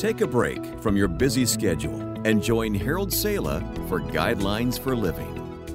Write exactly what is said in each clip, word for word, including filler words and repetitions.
Take a break from your busy schedule and join Harold Sala for Guidelines for Living.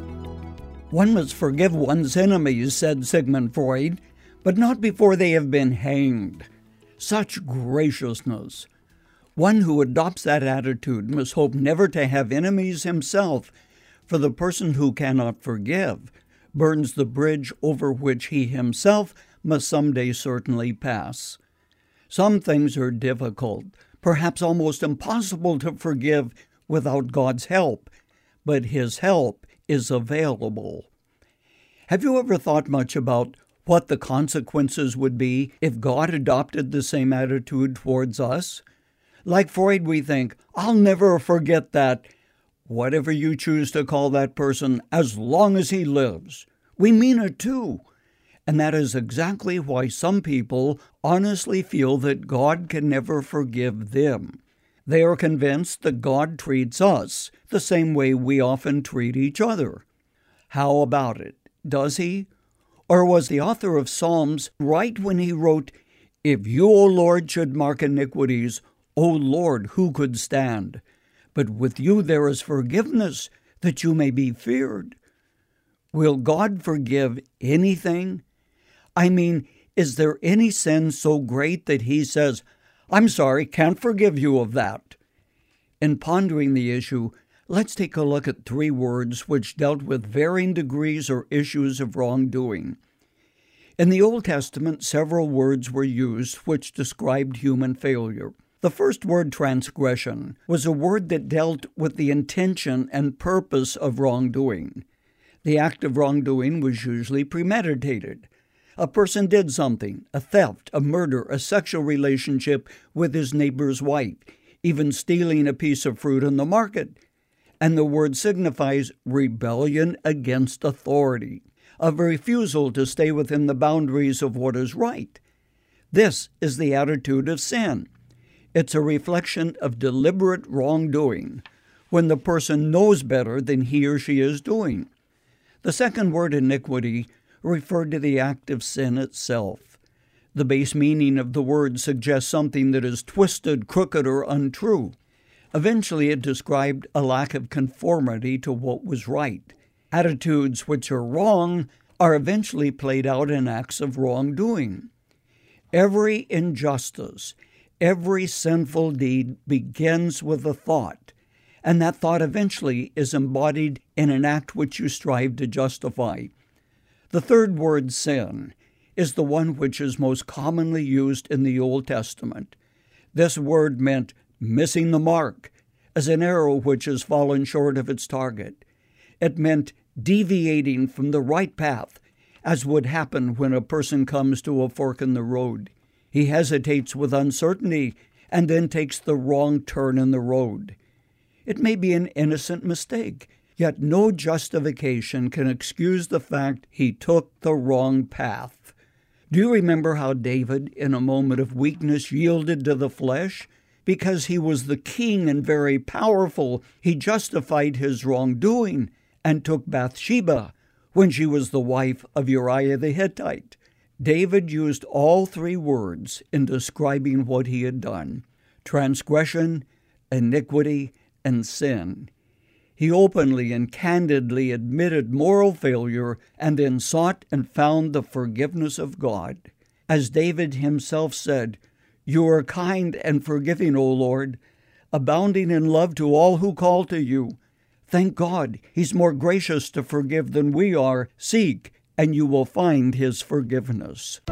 One must forgive one's enemies, said Sigmund Freud, but not before they have been hanged. Such graciousness! One who adopts that attitude must hope never to have enemies himself, for the person who cannot forgive burns the bridge over which he himself must someday certainly pass. Some things are difficult, perhaps almost impossible to forgive without God's help, but His help is available. Have you ever thought much about what the consequences would be if God adopted the same attitude towards us? Like Freud, we think, I'll never forget that, whatever you choose to call that person, as long as he lives. We mean it too. And that is exactly why some people honestly feel that God can never forgive them. They are convinced that God treats us the same way we often treat each other. How about it? Does He? Or was the author of Psalms right when he wrote, "If you, O Lord, should mark iniquities, O Lord, who could stand? But with you there is forgiveness, that you may be feared." Will God forgive anything? I mean, is there any sin so great that He says, "I'm sorry, can't forgive you of that"? In pondering the issue, let's take a look at three words which dealt with varying degrees or issues of wrongdoing. In the Old Testament, several words were used which described human failure. The first word, transgression, was a word that dealt with the intention and purpose of wrongdoing. The act of wrongdoing was usually premeditated. A person did something, a theft, a murder, a sexual relationship with his neighbor's wife, even stealing a piece of fruit in the market. And the word signifies rebellion against authority, a refusal to stay within the boundaries of what is right. This is the attitude of sin. It's a reflection of deliberate wrongdoing, when the person knows better than he or she is doing. The second word, iniquity, referred to the act of sin itself. The base meaning of the word suggests something that is twisted, crooked, or untrue. Eventually, it described a lack of conformity to what was right. Attitudes which are wrong are eventually played out in acts of wrongdoing. Every injustice, every sinful deed begins with a thought, and that thought eventually is embodied in an act which you strive to justify. The third word, sin, is the one which is most commonly used in the Old Testament. This word meant missing the mark, as an arrow which has fallen short of its target. It meant deviating from the right path, as would happen when a person comes to a fork in the road. He hesitates with uncertainty and then takes the wrong turn in the road. It may be an innocent mistake, yet no justification can excuse the fact he took the wrong path. Do you remember how David, in a moment of weakness, yielded to the flesh? Because he was the king and very powerful, he justified his wrongdoing and took Bathsheba when she was the wife of Uriah the Hittite. David used all three words in describing what he had done: transgression, iniquity, and sin. He openly and candidly admitted moral failure and then sought and found the forgiveness of God. As David himself said, "You are kind and forgiving, O Lord, abounding in love to all who call to you. Thank God, He's more gracious to forgive than we are. Seek, and you will find His forgiveness."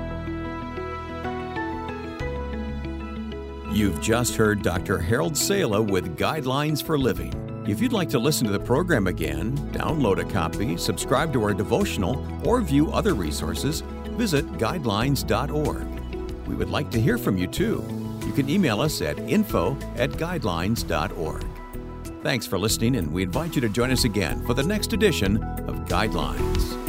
You've just heard Doctor Harold Sala with Guidelines for Living. If you'd like to listen to the program again, download a copy, subscribe to our devotional, or view other resources, visit guidelines dot org. We would like to hear from you, too. You can email us at info at guidelines dot org. Thanks for listening, and we invite you to join us again for the next edition of Guidelines.